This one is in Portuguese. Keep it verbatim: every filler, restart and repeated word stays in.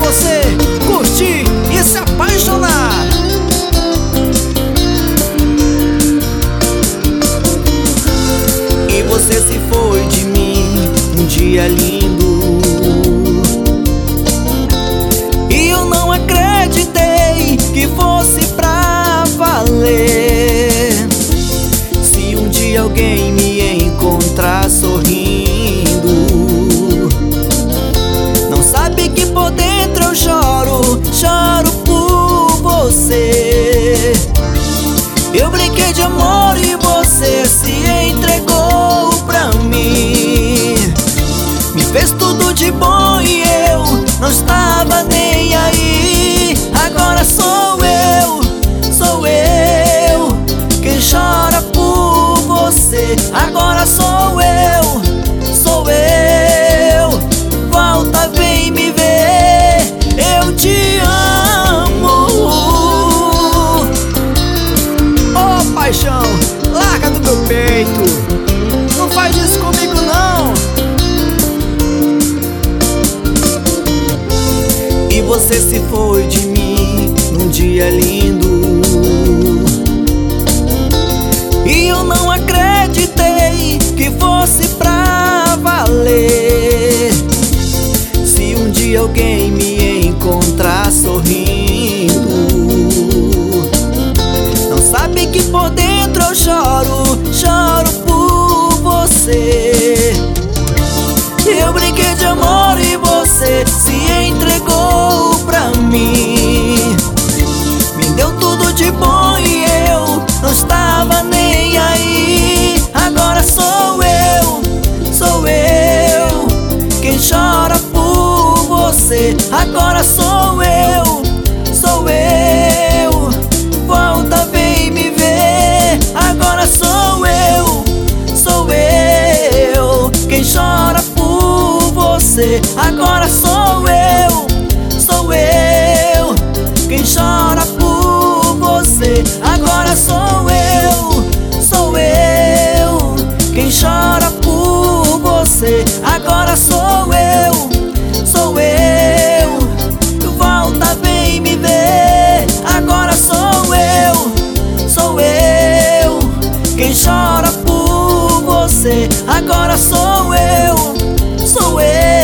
você curtir e se apaixonar. E você se foi de mim um dia lindo, e eu não acreditei que fosse pra valer. Se um dia alguém me encontrar sorrindo, não sabe que por dentro eu choro, choro por você. Eu brinquei de amor e você se entregou pra mim. Me fez tudo de bom e eu não estava nem aí. Agora sou eu, sou eu quem chora por você. Agora sou eu, sou eu. Volta, vem me ver, eu te amo. Oh paixão, larga do meu peito, não faz isso comigo não. E você se foi de mim num dia lindo, e eu não acreditei que fosse pra valer. Se um dia alguém me encontrar sorrindo, não sabe que por dentro eu choro, choro por você. Eu brinquei de amor e você se entregou pra mim. Me deu tudo de bom e eu não estava nem aí. Agora sou eu, sou eu quem chora por você. Agora sou eu, sou eu. Volta, vem me ver. Agora sou eu, sou eu quem chora por você. Agora sou eu, sou eu quem chora por você. Agora sou eu, sou eu quem chora por você. Agora sou eu, sou eu. Volta, vem me ver. Agora sou eu, sou eu quem chora por você. Agora sou eu, sou eu.